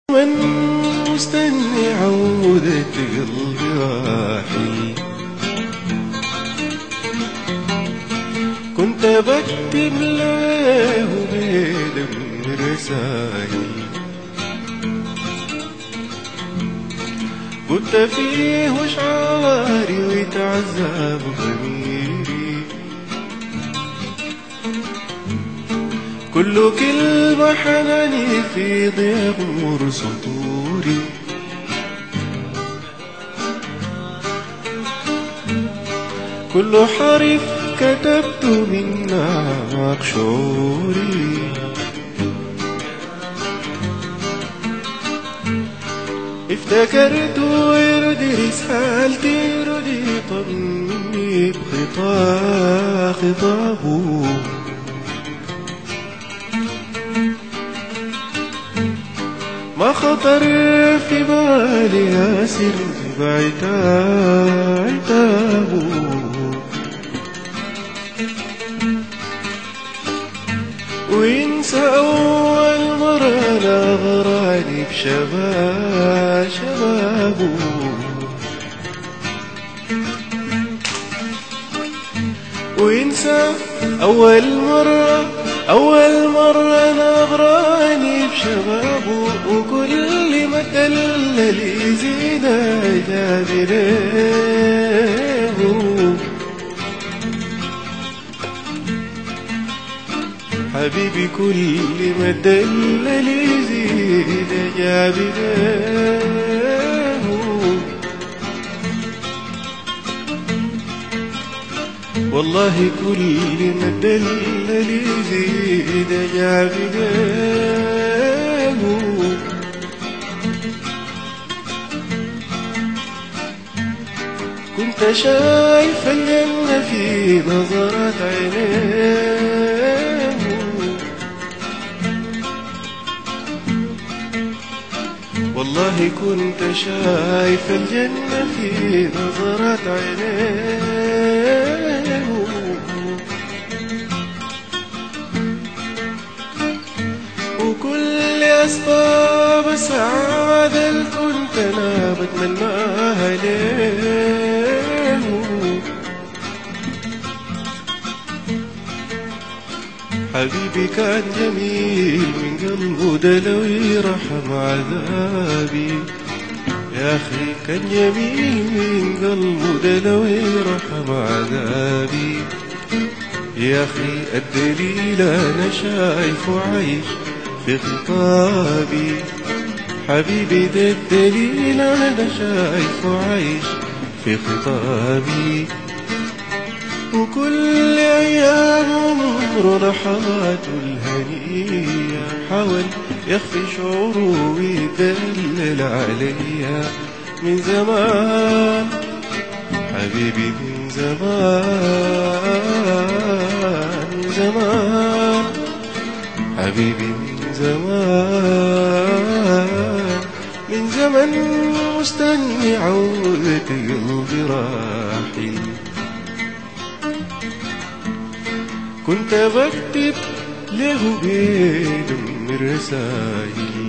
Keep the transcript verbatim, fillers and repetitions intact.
من مستني عودة قلبي راحل، كنت بكتب له بيدم رسايل، قلت فيه وشعاري ويتعذب ضميري، كل كلمة حناني في ضياء نور سطوري، كل حرف كتبت من أعماق شعوري، افتكرت وردي رسالتي ردي طمني بخطا خطابه، ما خطر في بالي أسر بعتابه، وينسى أول مرة نغراني بشباب شبابه، وينسى أول مرة أول مرة نغراني بشبابه، وكل ما دلل يزيد جابريه، حبيبي كل ما دلل يزيد جابريه، والله كل ما دلل يزيد جابريه، كنت شايف الجنة في نظرات عينيه، والله كنت شايف الجنة في نظرات عينيه، وكل أسباب السعادة اللي كنت أنا بتمناها ليه، حبيبي كان جميل من قلبه ده لو يرحم عذابي، يا أخي كان جميل من قلبه ده لو يرحم عذابي، يا أخي الدليل أنا شايفه عايش في خطابي، حبيبي ده الدليل أنا شايفه عايش في خطابي، وكل أيام عمره لحظاته الهنية حاول يخفي شعوره ويدلل عليا، من زمان حبيبي من زمان من زمان حبيبي من زمان من زمن مستني عودة قلبي راحل، كنت بكتب له بيدم رسايل.